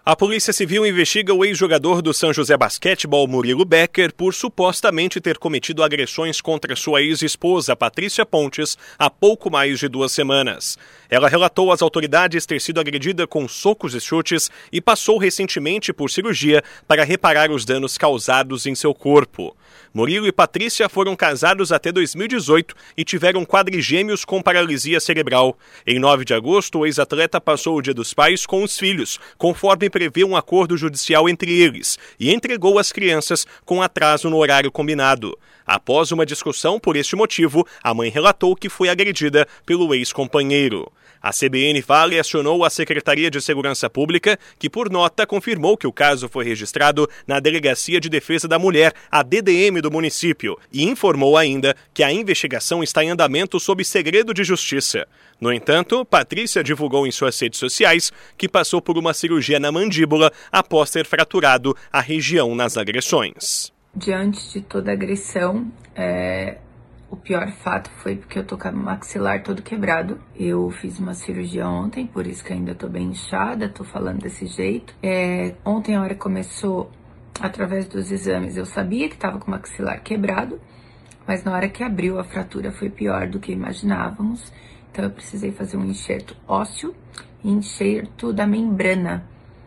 A Polícia Civil investiga o ex-jogador do São José Basquetebol, Murilo Becker, por supostamente ter cometido agressões contra sua ex-esposa, Patrícia Pontes, há pouco mais de 2 semanas. Ela relatou às autoridades ter sido agredida com socos e chutes e passou recentemente por cirurgia para reparar os danos causados em seu corpo. Murilo e Patrícia foram casados até 2018 e tiveram quadrigêmeos com paralisia cerebral. Em 9 de agosto, o ex-atleta passou o Dia dos Pais com os filhos, conforme prevê um acordo judicial entre eles, e entregou as crianças com atraso no horário combinado. Após uma discussão por este motivo, a mãe relatou que foi agredida pelo ex-companheiro. A CBN Vale acionou a Secretaria de Segurança Pública, que por nota confirmou que o caso foi registrado na Delegacia de Defesa da Mulher, a DDM do município, e informou ainda que a investigação está em andamento sob segredo de justiça. No entanto, Patrícia divulgou em suas redes sociais que passou por uma cirurgia na mandíbula após ter fraturado a região nas agressões. Diante de toda a agressão, o pior fato foi porque eu tô com o maxilar todo quebrado. Eu fiz uma cirurgia ontem, por isso que ainda tô bem inchada, tô falando desse jeito. Ontem, a hora que começou, através dos exames, eu sabia que tava com o maxilar quebrado, mas na hora que abriu a fratura foi pior do que imaginávamos. Então eu precisei fazer um enxerto ósseo e enxerto da membrana,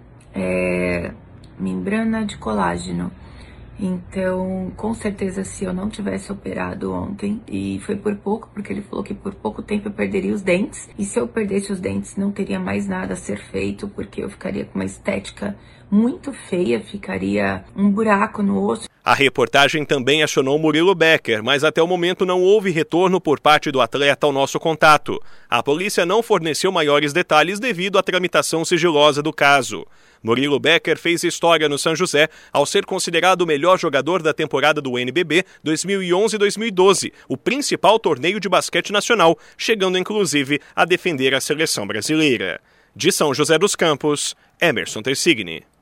membrana de colágeno. Então, com certeza, se eu não tivesse operado ontem, e foi por pouco, porque ele falou que por pouco tempo eu perderia os dentes, e se eu perdesse os dentes não teria mais nada a ser feito, porque eu ficaria com uma estética muito feia, ficaria um buraco no osso. A reportagem também acionou Murilo Becker, mas até o momento não houve retorno por parte do atleta ao nosso contato. A polícia não forneceu maiores detalhes devido à tramitação sigilosa do caso. Murilo Becker fez história no São José ao ser considerado o melhor jogador da temporada do NBB 2011-2012, o principal torneio de basquete nacional, chegando inclusive a defender a seleção brasileira. De São José dos Campos, Emerson Tersigni.